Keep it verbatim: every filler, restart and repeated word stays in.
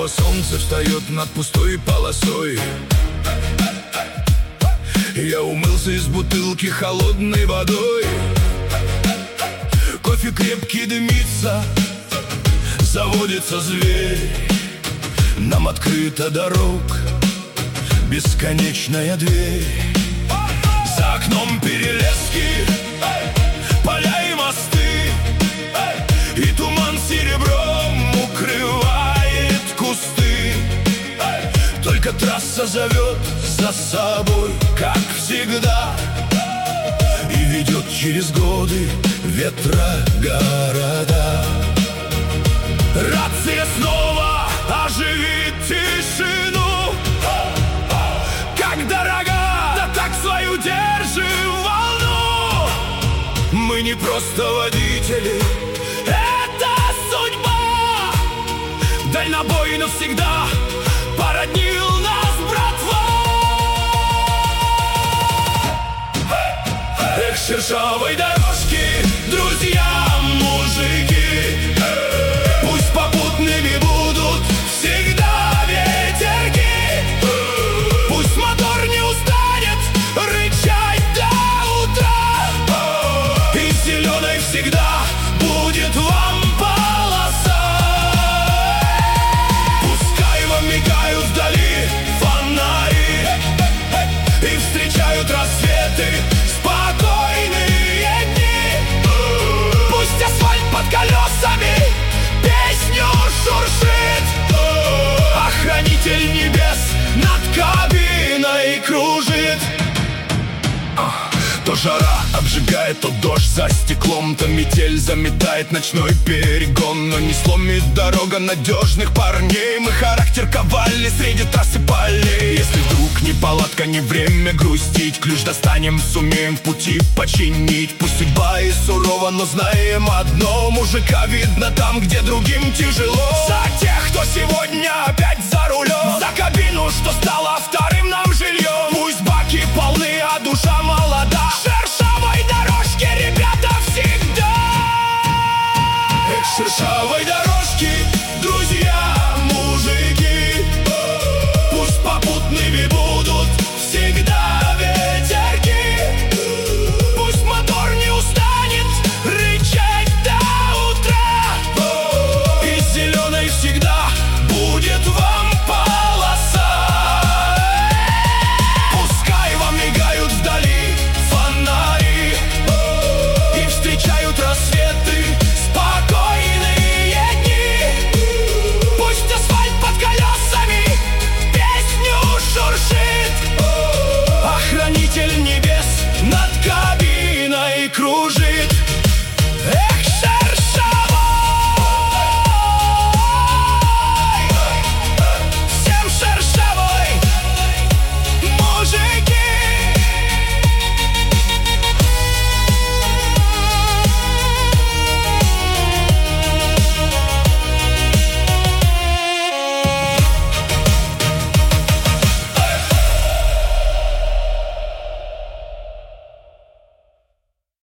снова солнце встает над пустой полосой. Я умылся из бутылки холодной водой. Кофе крепкий дымится, заводится зверь. Нам открыта дорог бесконечная дверь. За окном перелески, поля и мосты, и туман серебром укрывает кусты. Только трасса зовет за собой, как всегда, и ведет через годы ветра города. Рация снова оживит тишину. Как дорога, да так свою держим волну. Мы не просто водители, это судьба. Дальнобой навсегда породнил нас, братва. Эх, шершавой дорожки, друзья, мужики, пусть попутными будут всегда ветерки. Пусть мотор не устанет рычать до утра, и зеленой всегда будет вам полоса. Пускай вам мигают вдали фонари и встречают рассветы спокойные дни. Пусть асфальт под колесами песню шуршит, охранитель небес над кабиной кружит. То жара обжигает, то дождь за стеклом, то метель заметает ночной перегон. Но не сломит дорога надежных парней. Мы характер ковали среди трассы полей. Если вдруг не палатка, не время грустить, ключ достанем, сумеем в пути починить. Пусть судьба и сурова, но знаем одно: мужика видно там, где другим тяжело.